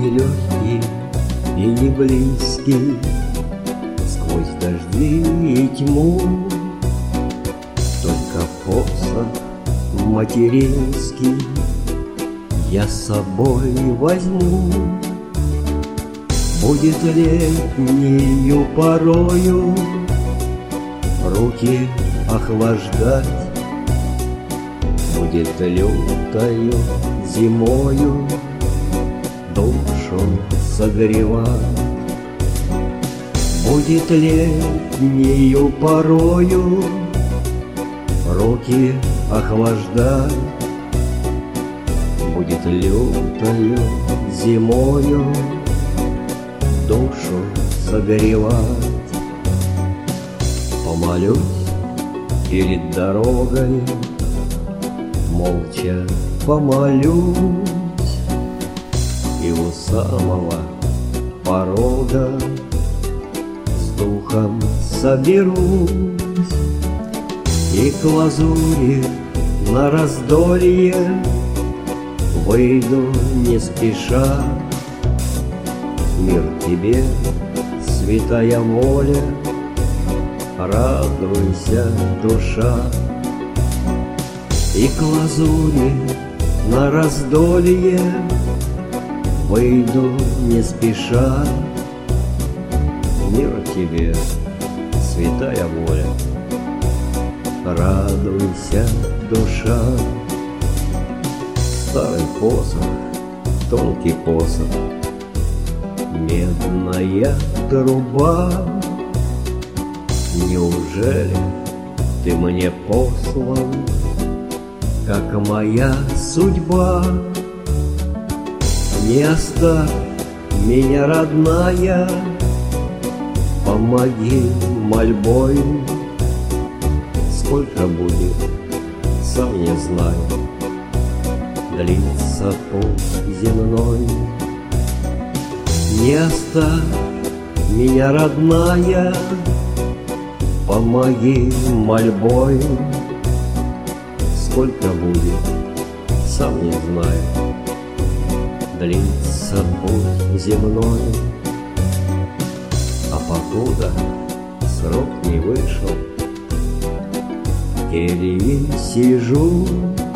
нелегкий и не близкий, сквозь дожди и тьму. Только посох материнский я с собой возьму. Будет летнею порою руки охлаждать, будет лютою зимою душу согревать. Будет летнею порою руки охлаждать, будет лютою зимою душу согревать. Помолюсь перед дорогой, молча помолюсь, и у самого порога с духом соберусь, и к лазури на раздолье выйду не спеша. Мир тебе, святая воля, радуйся, душа. И к лазури на раздолье выйду не спеша. Мир тебе, святая воля, радуйся, душа. Старый посох, тонкий посох, медная труба. Неужели ты мне послан, как моя судьба? Не оставь меня, родная, помоги мольбой. Сколько будет, сам не знаю, длится путь земной. Не оставь меня, родная, помоги мольбой. Сколько будет, сам не знаю, длится путь земной. А покуда срок не вышел, в келье сижу,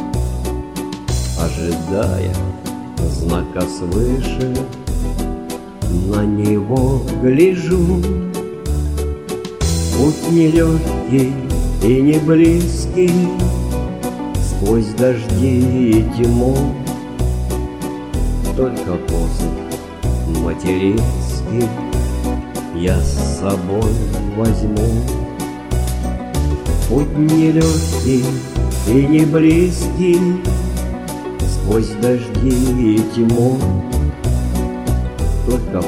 ожидая знака свыше, на него гляжу. Путь нелегкий и не близкий, сквозь дожди и тьму. Только посох материнский я с собой возьму. Путь нелегкий и не близкий, сквозь дожди и тьму. Только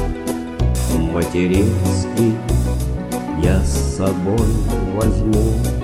посох материнский я с собой возьму.